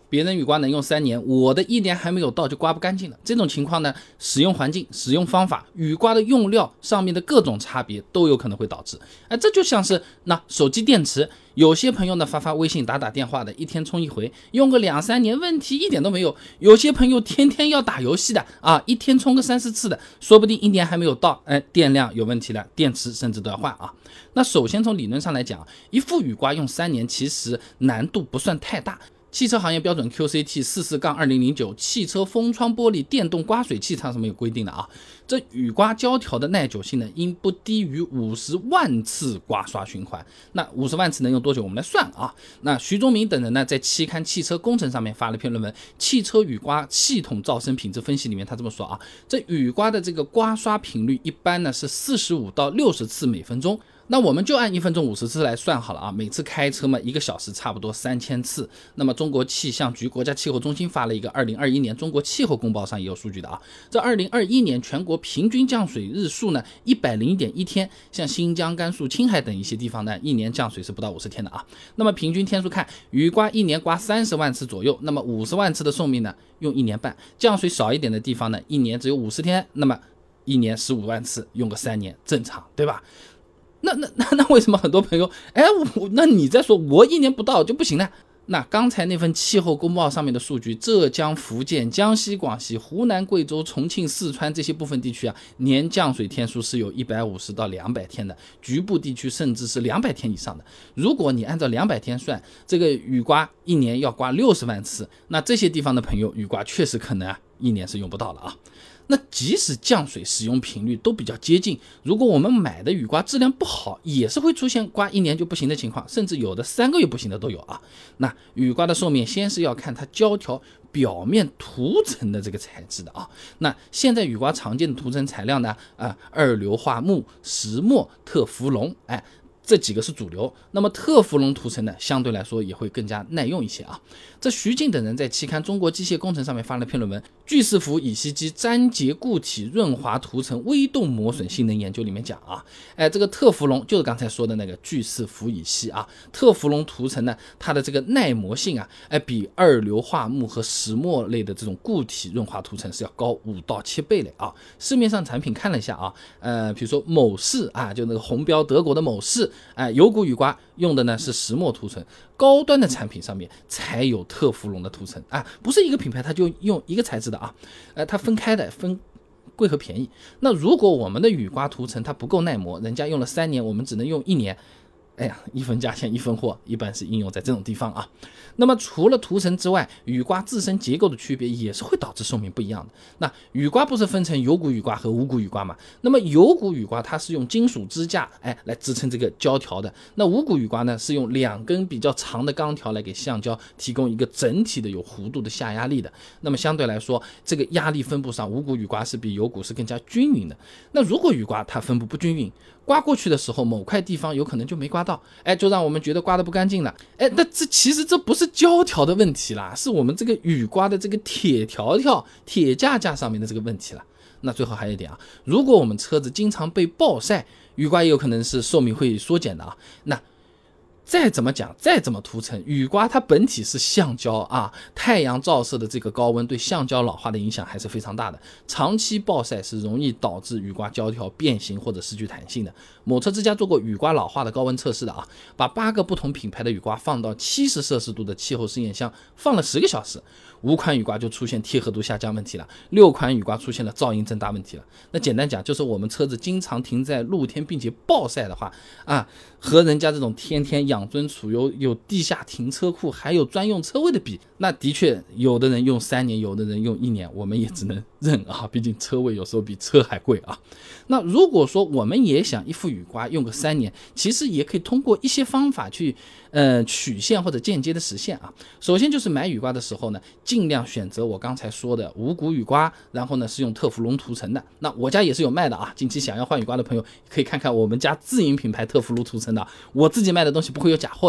别人雨刮能用3年，我的1年还没有到就刮不干净了。这种情况呢，使用环境、使用方法、雨刮的用料上面的各种差别都有可能会导致。这就像是手机电池，有些朋友呢发微信、打电话的，一天充一回，用个2-3年问题一点都没有。有些朋友天天要打游戏的一天充个3-4次的，说不定1年还没有到，电量有问题了，电池甚至都要换啊。那首先从理论上来讲，一副雨刮用3年其实难度不算太大。汽车行业标准 QCT 44-2009汽车封窗玻璃电动刮水器它是没有规定的啊。这雨刮胶条的耐久性呢，应不低于50万次刮刷循环。那50万次能用多久？我们来算啊。那徐忠明等人呢，在期刊《汽车工程》上面发了篇论文《汽车雨刮系统噪声品质分析》里面，他这么说啊，这雨刮的这个刮刷频率一般呢是45到60次每分钟。那我们就按1分钟50次来算好了啊，每次开车嘛，1个小时差不多3000次。那么中国气象局国家气候中心发了一个2021年中国气候公报，上也有数据的啊。这2021年全国平均降水日数呢101.1天，像新疆、甘肃、青海等一些地方呢，一年降水是不到50天的啊。那么平均天数看，雨刮1年刮30万次左右，那么50万次的寿命呢，用1年半。降水少一点的地方呢，一年只有50天，那么一年15万次，用个3年正常，对吧？那为什么很多朋友那你再说我1年不到就不行了？那刚才那份气候公报上面的数据，浙江、福建、江西、广西、湖南、贵州、重庆、四川这些部分地区年降水天数是有150到200天的，局部地区甚至是200天以上的。如果你按照200天算，这个雨刮1年要刮60万次，那这些地方的朋友雨刮确实可能1年是用不到了啊。那即使降水使用频率都比较接近，如果我们买的雨刮质量不好，也是会出现刮1年就不行的情况，甚至有的3个月不行的都有啊。那雨刮的寿命先是要看它胶条表面涂层的这个材质的啊。那现在雨刮常见的涂层材料呢二硫化钼、石墨、特氟龙，这几个是主流。那么特氟龙涂层呢，相对来说也会更加耐用一些啊。这徐静等人在期刊《中国机械工程》上面发了篇论文《聚四氟乙烯基粘结固体润滑涂层微动磨损性能研究》里面讲啊，这个特氟龙就是刚才说的那个聚四氟乙烯啊。特氟龙涂层呢，它的这个耐磨性比二硫化钼和石墨类的这种固体润滑涂层是要高5到7倍嘞啊。市面上产品看了一下比如说某市就那个红标德国的某市有股雨刮用的呢是石墨涂层，高端的产品上面才有特氟龙的涂层不是一个品牌它就用一个材质的它分开的，分贵和便宜。那如果我们的雨刮涂层它不够耐磨，人家用了3年，我们只能用1年，一分价钱一分货，一般是应用在这种地方那么除了涂层之外，雨刮自身结构的区别也是会导致寿命不一样的。那雨刮不是分成有骨雨刮和无骨雨刮吗？那么有骨雨刮它是用金属支架来支撑这个胶条的，那无骨雨刮呢是用2根比较长的钢条来给橡胶提供一个整体的有弧度的下压力的。那么相对来说，这个压力分布上，无骨雨刮是比有骨是更加均匀的。那如果雨刮它分布不均匀，刮过去的时候某块地方有可能就没刮到，就让我们觉得刮得不干净了。那其实这不是胶条的问题啦，是我们这个雨刮的这个铁条条、铁架架上面的这个问题了。那最后还有一点如果我们车子经常被暴晒，雨刮也有可能是寿命会缩减的那再怎么讲，再怎么涂层，雨刮它本体是橡胶太阳照射的这个高温对橡胶老化的影响还是非常大的，长期暴晒是容易导致雨刮胶条变形或者失去弹性的。某车之家做过雨刮老化的高温测试的把8个不同品牌的雨刮放到70摄氏度的气候试验箱放了10个小时，5款雨刮就出现贴合度下降问题了，6款雨刮出现了噪音增大问题了。那简单讲，就是我们车子经常停在露天并且暴晒的话和人家这种天天养尊处优、有地下停车库还有专用车位的比，那的确有的人用3年，有的人用1年，我们也只能认毕竟车位有时候比车还贵那如果说我们也想一副雨刮用个3年，其实也可以通过一些方法去曲线或者间接的实现首先就是买雨刮的时候呢，尽量选择我刚才说的无骨雨刮，然后呢是用特氟龙涂层的。那我家也是有卖的近期想要换雨刮的朋友可以看看我们家自营品牌特氟龙涂层的，我自己卖的东西不会有假货的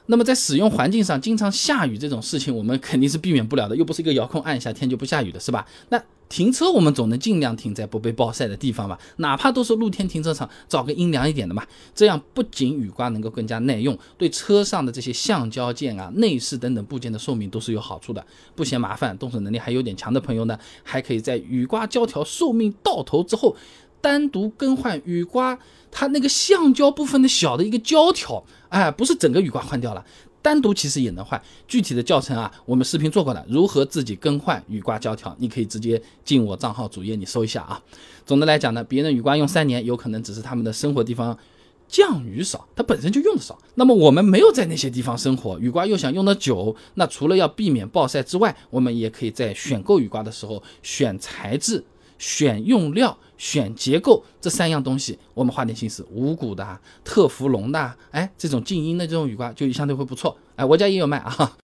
那么在使用环境上，经常下雨这种事情，我们肯定是避免不了的，又不是一个遥控按一下天就不下雨的，是吧？那停车我们总能尽量停在不被暴晒的地方吧，哪怕都是露天停车场，找个阴凉一点的嘛。这样不仅雨刮能够更加耐用，对车上的这些橡胶件啊、内饰等等部件的寿命都是有好处的。不嫌麻烦，动手能力还有点强的朋友呢，还可以在雨刮胶条寿命到头之后，单独更换雨刮它那个橡胶部分的小的一个胶条，不是整个雨刮换掉了，单独其实也能换。具体的教程啊，我们视频做过的，如何自己更换雨刮胶条，你可以直接进我账号主页你搜一下啊。总的来讲呢，别人雨刮用3年，有可能只是他们的生活地方降雨少，它本身就用的少。那么我们没有在那些地方生活，雨刮又想用得久，那除了要避免暴晒之外，我们也可以在选购雨刮的时候选材质、选用料、选结构这3样东西，我们花点心思，无骨的、特氟龙的，这种静音的这种雨刮就相对会不错。我家也有卖啊。